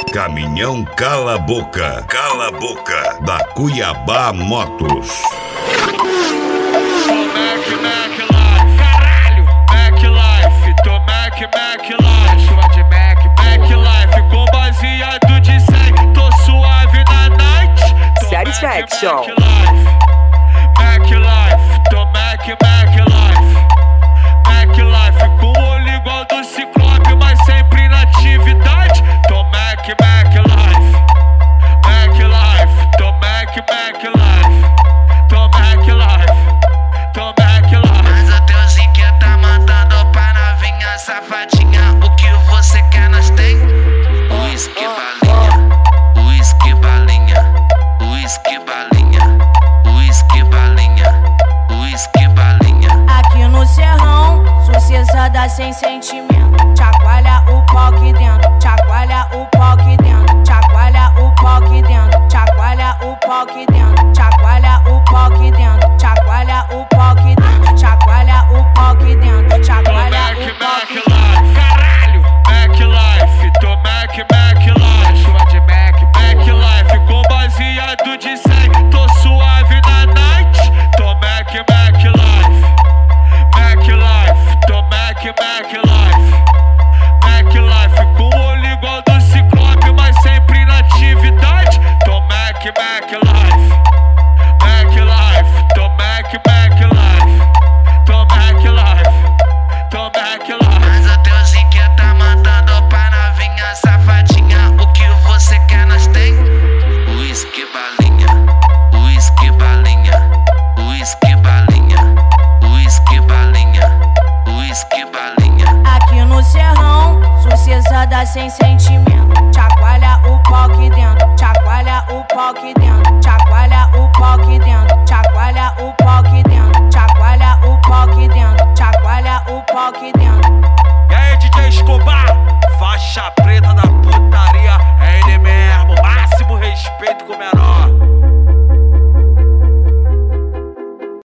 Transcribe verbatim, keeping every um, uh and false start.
Caminhão Cala a Boca, Cala a Boca, da Cuiabá Motos. Mac, Mac Life, caralho, Mac Life, tô Mac, Mac Life, chuva de Mac, Mac Life, com baseado de cem, tô suave na night, tô Satisfaction. Mac, Mac Life, Mac Life, tô Mac, Mac Life, Mac Life, com o olho igual do Ciclope, mas sempre na atividade, tô Mac, Mac Life, Mac Life, tô Mac, Mac Life, tô Mac Life. Mas o teu Zinquinha tá mandando pra novinha safadinha. O que você quer nós tem? Uísque balinha, uísque balinha, uísque balinha, uísque balinha, uísque balinha. Aqui no serrão, sucessada sem sentimento. Chacoalha o pau aqui dentro, chacoalha o pau aqui dentro, chacoalha o pau aqui dentro, chacoalha o pau aqui dentro, chacoalha o pau aqui dentro, chacoalha o pau aqui dentro, chacoalha o pau aqui dentro, chacoalha o pau aqui dentro. Caralho, Mac Life, tô Mac, Mac Life, chuva de Mac, Mac Life, com baseado de cem, tô suave na night, tô Mac, Mac Life, Mac Life, tô Mac, Mac Life, Mac Life, com o olho igual do Ciclope, mas sempre na atividade, tô Mac, Mac Life, Mac Life, tô Mac, Mac Life, tô Mac Life, tô Mac Life. Mas o teu Zinquinha tá mandando pra novinha safadinha. O que você quer nós tem? Uísque balinha, uísque balinha, uísque balinha, uísque balinha, uísque balinha. Aqui no serrão, sucessada sem sentimento. Chacoalha o pau aqui dentro, chacoalha o pau aqui dentro, chacoalha o pau aqui dentro, chacoalha o pau aqui dentro, chacoalha o pau aqui dentro,